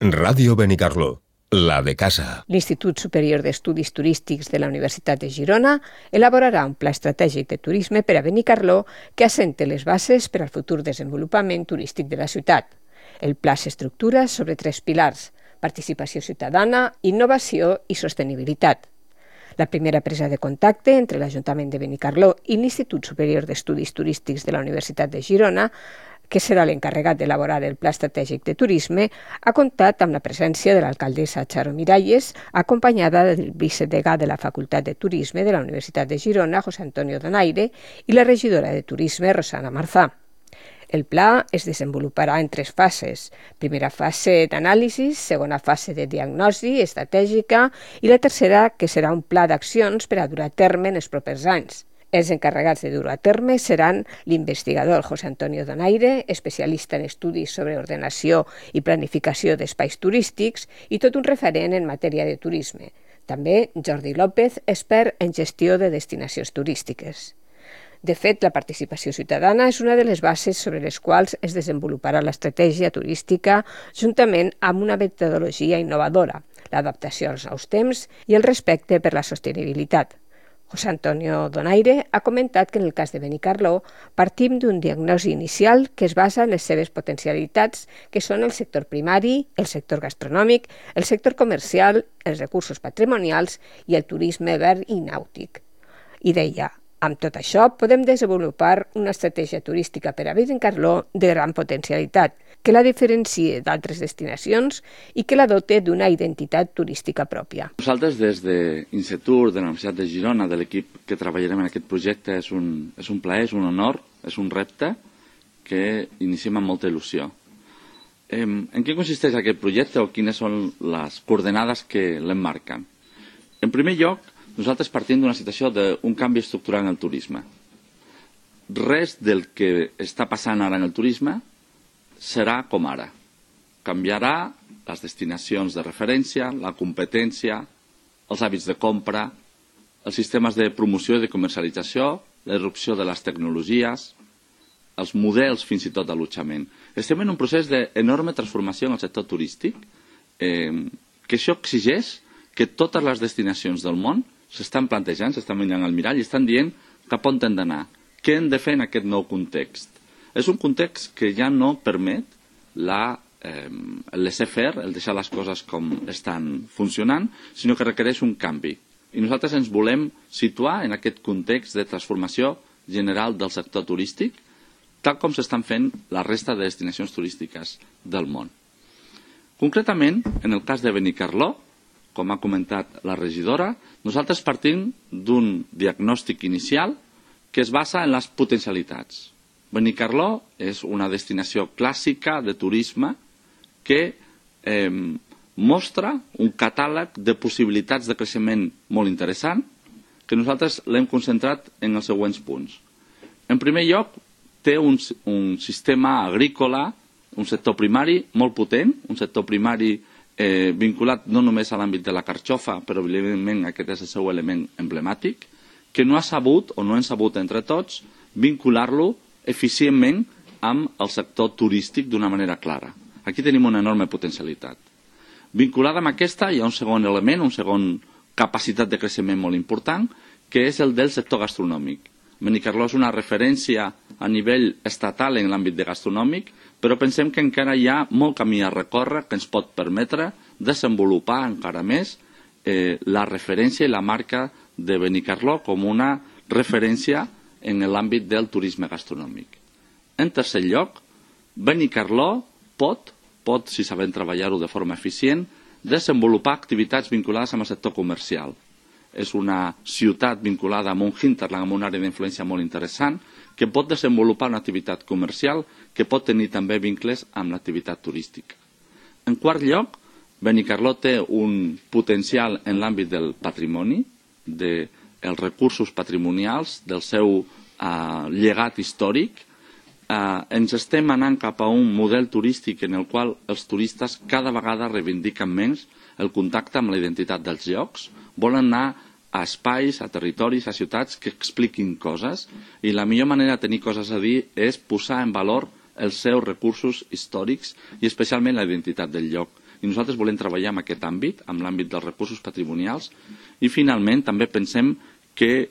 Ràdio Benicarló, la de casa. L'Institut Superior d'Estudis Turístics de la Universitat de Girona elaborarà un pla estratègic de turisme per a Benicarló que assente les bases per al futur desenvolupament turístic de la ciutat. El pla s'estructura sobre 3 pilars: participació ciutadana, innovació i sostenibilitat. La primera presa de contacte entre l'Ajuntament de Benicarló i l'Institut Superior d'Estudis Turístics de la Universitat de Girona, que serà l'encarregat d'elaborar el Pla Estratègic de Turisme, ha comptat amb la presència de l'alcaldessa Charo Miralles, acompanyada del vicedegà de la Facultat de Turisme de la Universitat de Girona, José Antonio Donaire, i la regidora de Turisme, Rosana Marzà. El pla es desenvoluparà en 3 fases. Primera fase d'anàlisi, segona fase de diagnosi estratègica i la tercera, que serà un pla d'accions per a dur a terme en els propers anys. Els encarregats de dur a terme seran l'investigador José Antonio Donaire, especialista en estudis sobre ordenació i planificació d'espais turístics i tot un referent en matèria de turisme. També Jordi López, expert en gestió de destinacions turístiques. De fet, la participació ciutadana és una de les bases sobre les quals es desenvoluparà l'estratègia turística juntament amb una metodologia innovadora, l'adaptació als nous temps i el respecte per la sostenibilitat. José Antonio Donaire ha comentat que en el cas de Benicarló partim d'un diagnosi inicial que es basa en les seves potencialitats, que són el sector primari, el sector gastronòmic, el sector comercial, els recursos patrimonials i el turisme verd i nàutic. I deia: amb tot això podem desenvolupar una estratègia turística per a Benicarló de gran potencialitat, que la diferencie d'altres destinacions i que la dote d'una identitat turística pròpia. Nosaltres, des d'Incetur, de la Universitat de Girona, de l'equip que treballarem en aquest projecte, és un plaer, és un honor, és un repte que iniciem amb molta il·lusió. En què consisteix aquest projecte o quines són les coordenades que l'emmarquen? En primer lloc, nosaltres partim d'una situació d'un canvi estructural en el turisme. Res del que està passant ara en el turisme serà com ara. Canviarà les destinacions de referència, la competència, els hàbits de compra, els sistemes de promoció i de comercialització, la irrupció de les tecnologies, els models fins i tot d'allotjament. Estem en un procés d'enorme transformació en el sector turístic, que això exigeix que totes les destinacions del món s'estan plantejant, s'estan mirant al mirall i estan dient cap on hem d'anar, què hem de fer en aquest nou context. És un context que ja no permet el laissez-faire, el deixar les coses com estan funcionant, sinó que requereix un canvi. I nosaltres ens volem situar en aquest context de transformació general del sector turístic, tal com s'estan fent la resta de destinacions turístiques del món. Concretament, en el cas de Benicarló, com ha comentat la regidora, nosaltres partim d'un diagnòstic inicial que es basa en les potencialitats. Benicarló és una destinació clàssica de turisme que mostra un catàleg de possibilitats de creixement molt interessant que nosaltres l'hem concentrat en els següents punts. En primer lloc, té un sistema agrícola, un sector primari molt potent, un sector primari vinculat no només a l'àmbit de la carxofa, però evidentment aquest és el seu element emblemàtic, que no ha sabut, o no hem sabut entre tots, vincular-lo eficientment amb el sector turístic d'una manera clara. Aquí tenim una enorme potencialitat. Vinculada amb aquesta hi ha un segon element, una segona capacitat de creixement molt important, que és el del sector gastronòmic. Benicarló és una referència a nivell estatal en l'àmbit de gastronòmic, però pensem que encara hi ha molt camí a recórrer que ens pot permetre desenvolupar encara més la referència i la marca de Benicarló com una referència en l'àmbit del turisme gastronòmic. En tercer lloc, Benicarló pot, si sabem treballar-ho de forma eficient, desenvolupar activitats vinculades amb el sector comercial. És una ciutat vinculada amb un hinterland, amb una àrea d'influència molt interessant, que pot desenvolupar una activitat comercial que pot tenir també vincles amb l'activitat turística. En quart lloc, Benicarló té un potencial en l'àmbit del patrimoni, dels recursos patrimonials, del seu llegat històric. Ens estem anant cap a un model turístic en el qual els turistes cada vegada reivindiquen menys el contacte amb la identitat dels llocs, volen anar a espais, a territoris, a ciutats que expliquin coses, i la millor manera de tenir coses a dir és posar en valor els seus recursos històrics i especialment la identitat del lloc. i nosaltres volem treballar en aquest àmbit, en l'àmbit dels recursos patrimonials, i finalment també pensem que,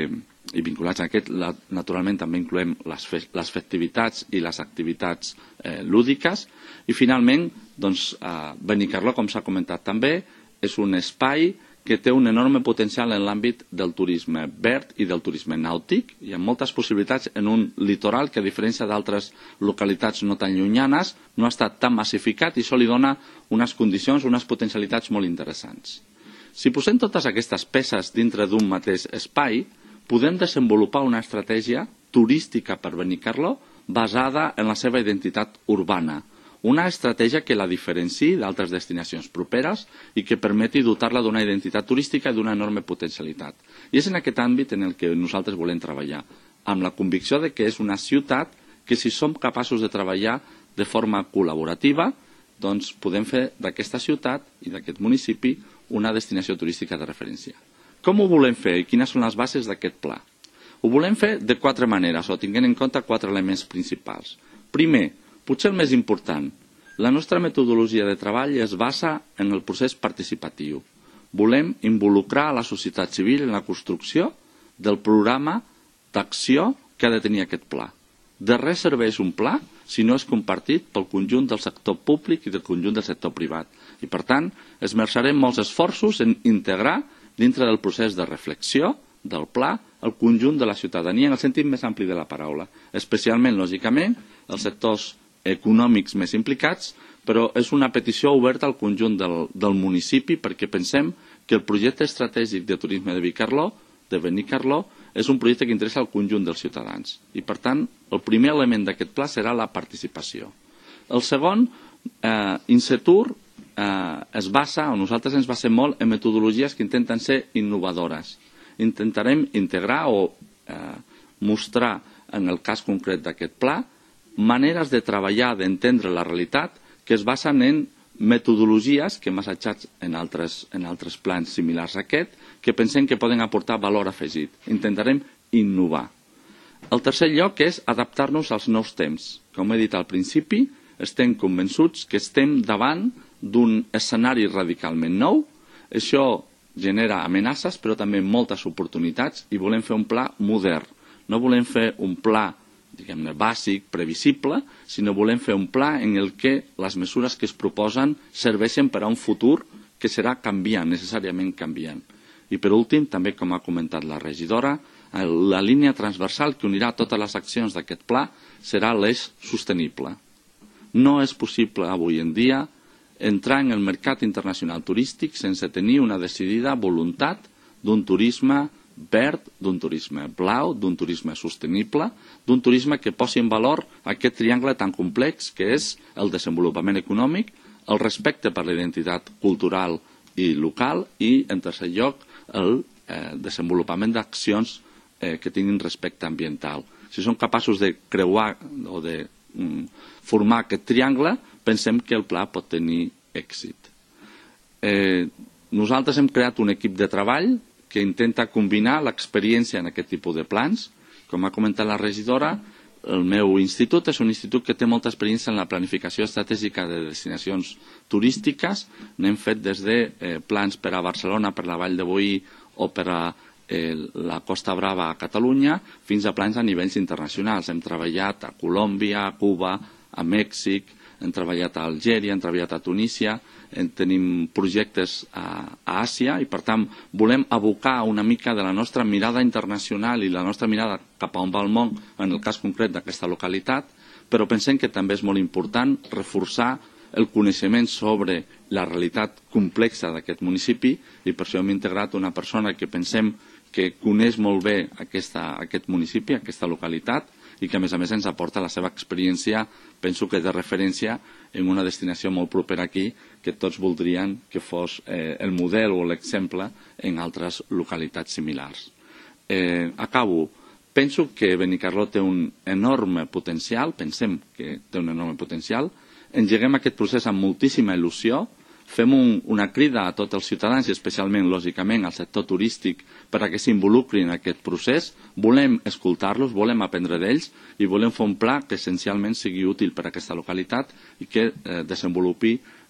i vinculats a aquest, naturalment també incloem les festivitats i les activitats lúdiques, i finalment, doncs, Benicarló, com s'ha comentat també, és un espai que té un enorme potencial en l'àmbit del turisme verd i del turisme nàutic. Hi ha moltes possibilitats en un litoral que, a diferència d'altres localitats no tan llunyanes, no ha estat tan massificat i això li dona unes condicions, unes potencialitats molt interessants. Si posem totes aquestes peces dintre d'un mateix espai, podem desenvolupar una estratègia turística per Benicarló basada en la seva identitat urbana. Una estratègia que la diferenciï d'altres destinacions properes i que permeti dotar-la d'una identitat turística i d'una enorme potencialitat. I és en aquest àmbit en el que nosaltres volem treballar, amb la convicció de que és una ciutat que, si som capaços de treballar de forma col·laborativa, doncs podem fer d'aquesta ciutat i d'aquest municipi una destinació turística de referència. Com ho volem fer i quines són les bases d'aquest pla? Ho volem fer de 4 maneres, o tinguent en compte 4 elements principals. Primer, potser el més important, la nostra metodologia de treball es basa en el procés participatiu. Volem involucrar la societat civil en la construcció del programa d'acció que ha de tenir aquest pla. De res serveix un pla si no és compartit pel conjunt del sector públic i del conjunt del sector privat. I, per tant, esmerçarem molts esforços en integrar dintre del procés de reflexió del pla el conjunt de la ciutadania en el sentit més ampli de la paraula, especialment, lògicament, els sectors econòmics més implicats, però és una petició oberta al conjunt del municipi perquè pensem que el projecte estratègic de turisme de Benicarló, és un projecte que interessa al conjunt dels ciutadans. I, per tant, el primer element d'aquest pla serà la participació. El segon, Insetur, es basa, o nosaltres ens basem molt, en metodologies que intenten ser innovadores. Intentarem integrar o mostrar, en el cas concret d'aquest pla, maneres de treballar, d'entendre la realitat que es basen en metodologies que hem assajat en altres plans similars a aquest, que pensem que poden aportar valor afegit. Intentarem innovar. El tercer lloc és adaptar-nos als nous temps. Com he dit al principi, estem convençuts que estem davant d'un escenari radicalment nou. Això genera amenaces, però també moltes oportunitats, i volem fer un pla modern. No volem fer un pla, diguem-ne, bàsic, previsible, sinó volem fer un pla en el que les mesures que es proposen serveixen per a un futur que serà canviant, necessàriament canviant. I per últim, també com ha comentat la regidora, la línia transversal que unirà totes les accions d'aquest pla serà l'eix sostenible. No és possible avui en dia entrar en el mercat internacional turístic sense tenir una decidida voluntat d'un turisme verd, d'un turisme blau, d'un turisme sostenible, d'un turisme que posi en valor aquest triangle tan complex que és el desenvolupament econòmic, el respecte per la identitat cultural i local i, en tercer lloc, el desenvolupament d'accions que tinguin respecte ambiental. Si som capaços de creuar o de formar aquest triangle, pensem que el pla pot tenir èxit. Nosaltres hem creat un equip de treball que intenta combinar l'experiència en aquest tipus de plans. Com ha comentat la regidora, el meu institut és un institut que té molta experiència en la planificació estratègica de destinacions turístiques. N'hem fet des de plans per a Barcelona, per la Vall de Boí o per a la Costa Brava a Catalunya, fins a plans a nivells internacionals. Hem treballat a Colòmbia, a Cuba, a Mèxic, hem treballat a Algèria, hem treballat a Tunísia, tenim projectes a Àsia i, per tant, volem abocar una mica de la nostra mirada internacional i la nostra mirada cap a on va el món, en el cas concret d'aquesta localitat, però pensem que també és molt important reforçar el coneixement sobre la realitat complexa d'aquest municipi i per això hem integrat una persona que pensem que coneix molt bé aquest municipi, aquesta localitat, i que a més ens aporta la seva experiència, penso que de referència en una destinació molt propera aquí, que tots voldrien que fos el model o l'exemple en altres localitats similars. Acabo. Penso que Benicarló té un enorme potencial, pensem que té un enorme potencial, engeguem aquest procés amb moltíssima il·lusió, fem una crida a tots els ciutadans i especialment, lògicament, al sector turístic perquè s'involucrin en aquest procés. Volem escoltar-los, volem aprendre d'ells i volem fer un pla que essencialment sigui útil per a aquesta localitat i que desenvolupi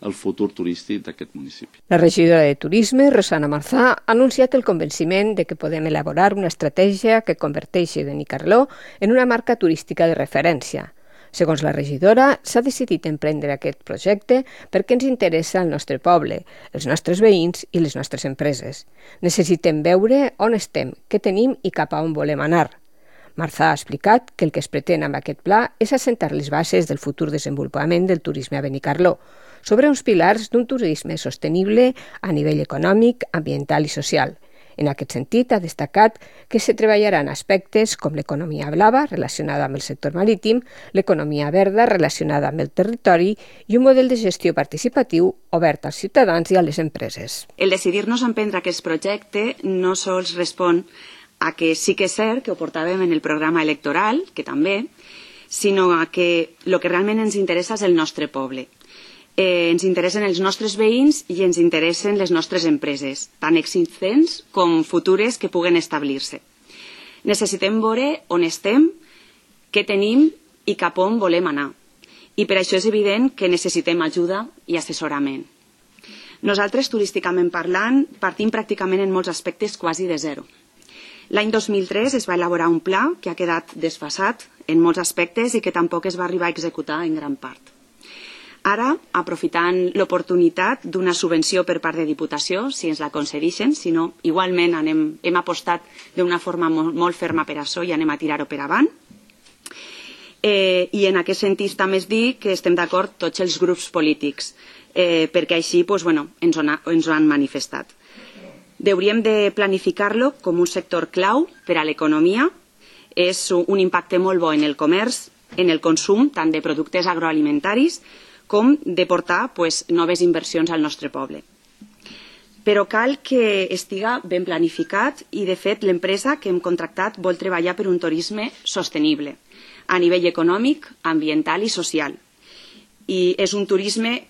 el futur turístic d'aquest municipi. La regidora de Turisme, Rosana Marzà, ha anunciat el convenciment de que podem elaborar una estratègia que converteixi Benicarló en una marca turística de referència. Segons la regidora, s'ha decidit emprendre aquest projecte perquè ens interessa el nostre poble, els nostres veïns i les nostres empreses. Necessitem veure on estem, què tenim i cap a on volem anar. Marzà ha explicat que el que es pretén amb aquest pla és assentar les bases del futur desenvolupament del turisme a Benicarló, sobre uns pilars d'un turisme sostenible a nivell econòmic, ambiental i social. En aquest sentit, ha destacat que se treballaran aspectes com l'economia blava, relacionada amb el sector marítim, l'economia verda, relacionada amb el territori, i un model de gestió participatiu obert als ciutadans i a les empreses. El decidir-nos a emprendre aquest projecte no sols respon a que sí que és cert que ho portàvem en el programa electoral, que també, sinó a que el que realment ens interessa és el nostre poble. Ens interessen els nostres veïns i ens interessen les nostres empreses, tant existents com futures que puguen establir-se. Necessitem veure on estem, què tenim i cap on volem anar. I per això és evident que necessitem ajuda i assessorament. Nosaltres, turísticament parlant, partim pràcticament en molts aspectes quasi de zero. L'any 2003 es va elaborar un pla que ha quedat desfasat en molts aspectes i que tampoc es va arribar a executar en gran part. Ara, aprofitant l'oportunitat d'una subvenció per part de Diputació, si ens la concedeixen, si no, igualment hem apostat d'una forma molt ferma per això i anem a tirar-ho per avant. I en aquest sentit també es dir que estem d'acord tots els grups polítics, perquè així ens ho han manifestat. Hauríem de planificar-lo com un sector clau per a l'economia. És un impacte molt bo en el comerç, en el consum, tant de productes agroalimentaris, com de portar noves inversions al nostre poble. Però cal que estiga ben planificat i, de fet, l'empresa que hem contractat vol treballar per un turisme sostenible a nivell econòmic, ambiental i social. I és un turisme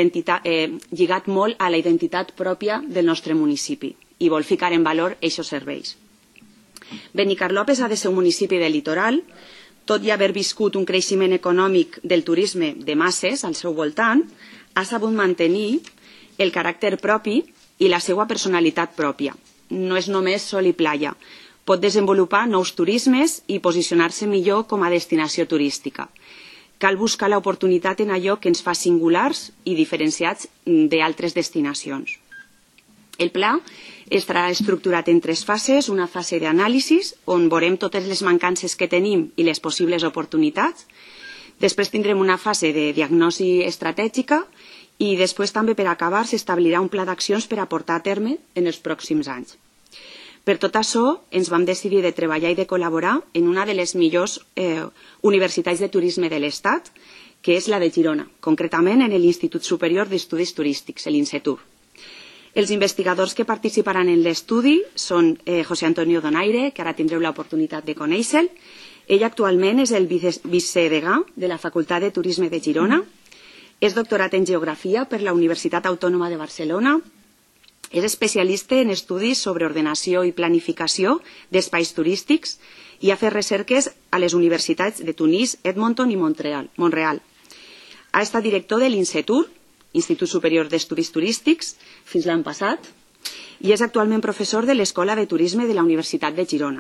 lligat molt a la identitat pròpia del nostre municipi i vol ficar en valor aquests serveis. Benicarló, a pesar de ser un municipi de litoral, tot i haver viscut un creixement econòmic del turisme de masses al seu voltant, ha sabut mantenir el caràcter propi i la seva personalitat pròpia. No és només sol i playa. Pot desenvolupar nous turismes i posicionar-se millor com a destinació turística. Cal buscar l'oportunitat en allò que ens fa singulars i diferenciats d'altres destinacions. El pla estarà estructurat en 3 fases, una fase d'anàlisi, on veurem totes les mancances que tenim i les possibles oportunitats. Després tindrem una fase de diagnosi estratègica i després també per acabar s'establirà un pla d'accions per a portar a terme en els pròxims anys. Per tot això ens vam decidir de treballar i de col·laborar en una de les millors universitats de turisme de l'Estat, que és la de Girona, concretament en l'Institut Superior d'Estudis Turístics, l'INSETUR. Els investigadors que participaran en l'estudi són José Antonio Donaire, que ara tindreu l'oportunitat de conèixer-lo. Ell actualment és el vicedegà de la Facultat de Turisme de Girona. És doctorat en Geografia per la Universitat Autònoma de Barcelona. És especialista en estudis sobre ordenació i planificació d'espais turístics i ha fet recerques a les universitats de Tunis, Edmonton i Montreal. Ha estat director de l'INSETUR, Institut Superior d'Estudis Turístics, fins l'any passat, i és actualment professor de l'Escola de Turisme de la Universitat de Girona.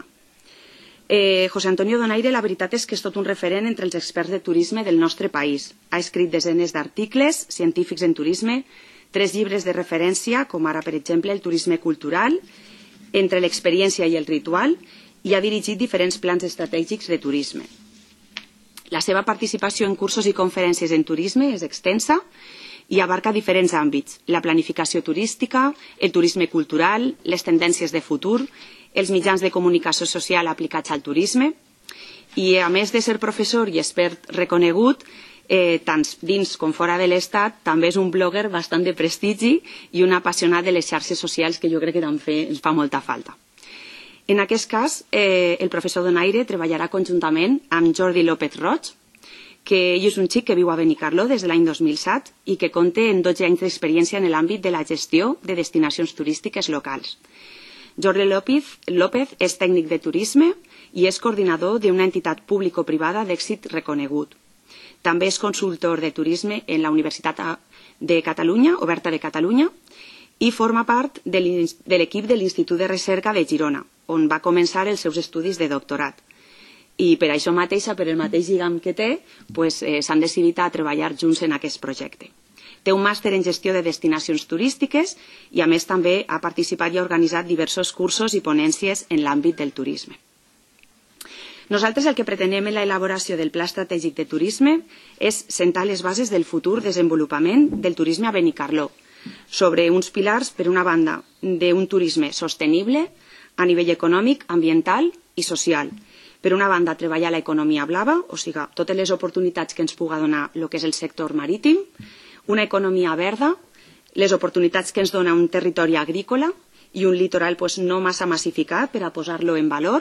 José Antonio Donaire, la veritat és que és tot un referent entre els experts de turisme del nostre país. Ha escrit desenes d'articles científics en turisme, 3 llibres de referència, com ara, per exemple, el turisme cultural, entre l'experiència i el ritual, i ha dirigit diferents plans estratègics de turisme. La seva participació en cursos i conferències en turisme és extensa i abarca diferents àmbits: la planificació turística, el turisme cultural, les tendències de futur, els mitjans de comunicació social aplicats al turisme. I, a més de ser professor i expert reconegut, tant dins com fora de l'Estat, també és un blogger bastant de prestigi i un apassionat de les xarxes socials, que jo crec que també ens fa molta falta. En aquest cas, el professor Donaire treballarà conjuntament amb Jordi López Roig, que ell és un xic que viu a Benicarló des de l'any 2007 i que compta en 12 anys d'experiència en l'àmbit de la gestió de destinacions turístiques locals. Jordi López és tècnic de turisme i és coordinador d'una entitat público-privada d'èxit reconegut. També és consultor de turisme en la Universitat de Catalunya, oberta de Catalunya, i forma part de l'equip de l'Institut de Recerca de Girona, on va començar els seus estudis de doctorat. I per això mateixa, per el mateix lligam que té, s'han decidit a treballar junts en aquest projecte. Té un màster en gestió de destinacions turístiques i, a més, també ha participat i ha organitzat diversos cursos i ponències en l'àmbit del turisme. Nosaltres el que pretenem en l'elaboració del Pla Estratègic de Turisme és sentar les bases del futur desenvolupament del turisme a Benicarló, sobre uns pilars, per una banda, d'un turisme sostenible a nivell econòmic, ambiental i social. Per una banda, treballar l'economia blava, o sigui, totes les oportunitats que ens puga donar el que és el sector marítim, una economia verda, les oportunitats que ens dona un territori agrícola i un litoral no massa massificat per a posar-lo en valor,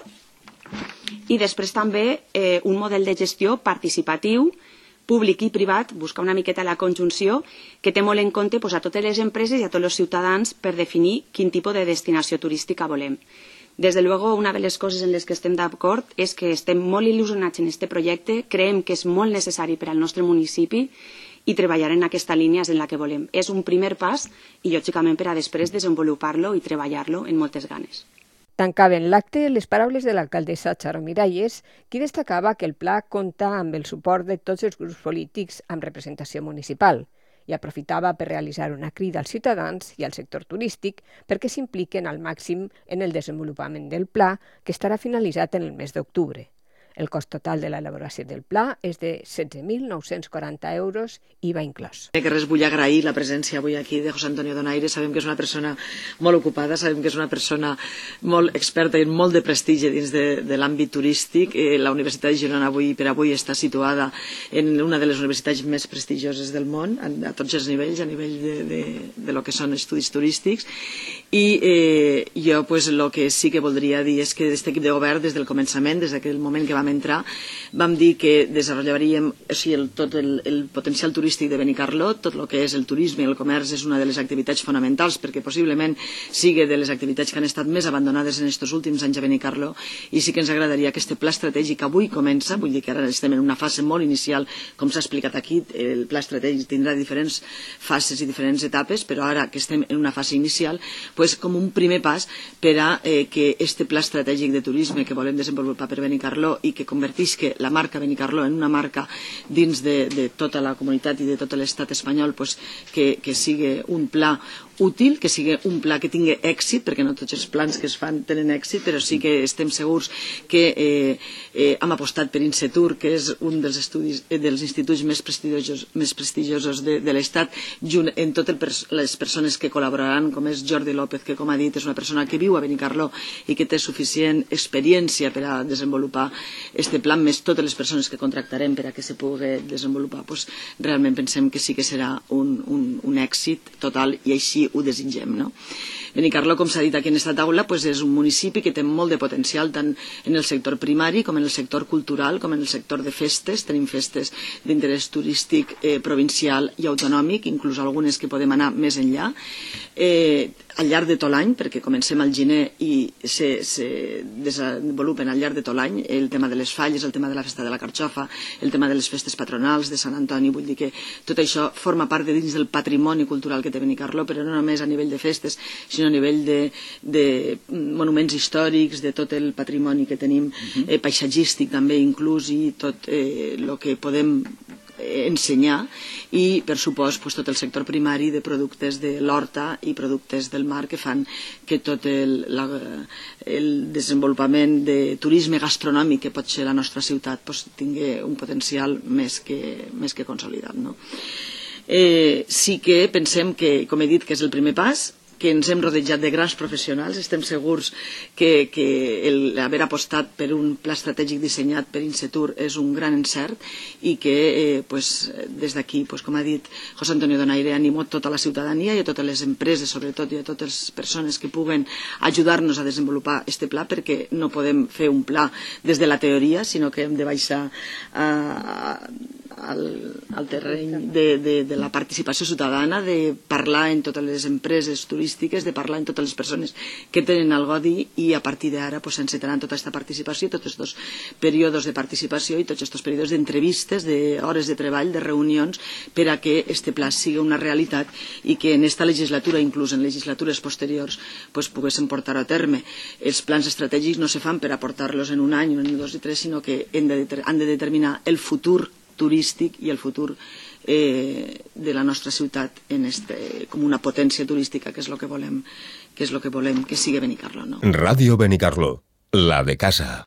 i després també un model de gestió participatiu, públic i privat, buscar una miqueta la conjunció, que té molt en compte a totes les empreses i a tots els ciutadans per definir quin tipus de destinació turística volem. Des de luego, una de les coses en les que estem d'acord és que estem molt il·lusionats en aquest projecte, creiem que és molt necessari per al nostre municipi i treballar en aquesta línia és en la que volem. És un primer pas i, lògicament, per a després desenvolupar-lo i treballar-lo en moltes ganes. Tancaven l'acte les paraules de l'alcaldessa Charo Miralles, qui destacava que el pla compta amb el suport de tots els grups polítics amb representació municipal i aprofitava per realitzar una crida als ciutadans i al sector turístic perquè s'impliquen al màxim en el desenvolupament del pla, que estarà finalitzat en el mes d'octubre. El cost total de l'elaboració del pla és de 16.940 euros, IVA inclòs. Que res, vull agrair la presència avui aquí de José Antonio Donaire. Sabem que és una persona molt ocupada, sabem que és una persona molt experta i molt de prestigi dins de l'àmbit turístic. La Universitat de Girona per avui està situada en una de les universitats més prestigioses del món, a tots els nivells, a nivell de lo que són estudis turístics. I jo el que sí que voldria dir és que d'aquest equip de govern, des del començament, des d'aquell moment que vam entrar, vam dir que desenvoluparíem tot el potencial turístic de Benicarló, tot el que és el turisme i el comerç és una de les activitats fonamentals perquè possiblement sigui de les activitats que han estat més abandonades en aquests últims anys a Benicarló, i sí que ens agradaria que aquest pla estratègic avui comença, vull dir que ara estem en una fase molt inicial, com s'ha explicat aquí, el pla estratègic tindrà diferents fases i diferents etapes, però ara que estem en una fase inicial, com un primer pas per a que aquest pla estratègic de turisme que volem desenvolupar per Benicarló i que convertisca la marca Benicarló en una marca dins de tota la comunitat i de tot l'estat espanyol, que sigui un pla útil, que sigui un pla que tingui èxit, perquè no tots els plans que es fan tenen èxit, però sí que estem segurs que hem apostat per Insetur, que és un dels instituts més prestigiosos de l'estat, junt amb totes les persones que col·laboraran, com és Jordi López, que, com ha dit, és una persona que viu a Benicarló i que té suficient experiència per a desenvolupar aquest pla, més totes les persones que contractarem per a que se pugui desenvolupar. Realment pensem que sí que serà un èxit total i així ho desitgem. Benicarló, com s'ha dit aquí en aquesta taula, és un municipi que té molt de potencial tant en el sector primari com en el sector cultural, com en el sector de festes. Tenim festes d'interès turístic provincial i autonòmic, inclús algunes que podem anar més enllà. Al llarg de tot l'any, perquè comencem al gener i se desenvolupen al llarg de tot l'any, el tema de les falles, el tema de la festa de la carxofa, el tema de les festes patronals de Sant Antoni, vull dir que tot això forma part de dins del patrimoni cultural que té Benicarló, però no només a nivell de festes, sinó a nivell de monuments històrics, de tot el patrimoni que tenim, paisatgístic també inclús, i tot el que podem ensenyar, i per supost tot el sector primari de productes de l'horta i productes del mar que fan que tot el desenvolupament de turisme gastronòmic que pot ser la nostra ciutat tingui un potencial més que consolidat. Sí que pensem que, com he dit, que és el primer pas, que ens hem rodejat de grans professionals. Estem segurs que haver apostat per un pla estratègic dissenyat per Insetur és un gran encert, i que des d'aquí, com ha dit José Antonio Donaire, animo tota la ciutadania i a totes les empreses, sobretot, i a totes les persones que puguen ajudar-nos a desenvolupar aquest pla, perquè no podem fer un pla des de la teoria, sinó que hem de baixar a al terreny de la participació ciutadana, de parlar en totes les empreses turístiques, de parlar en totes les persones que tenen algo a dir, i a partir d'ara s'encetaran tota aquesta participació, tots aquests períodes de participació i tots aquests períodes d'entrevistes, d'hores de treball, de reunions, per a que este pla sigui una realitat i que en esta legislatura, inclús en legislatures posteriors, poguessin portar a terme. Els plans estratègics no se fan per aportar-los en un any, en 2 i 3, sinó que han de determinar el futur turístic i el futur de la nostra ciutat com una potència turística, que és el que volem que sigui Benicarló. Radio Benicarló, la de casa.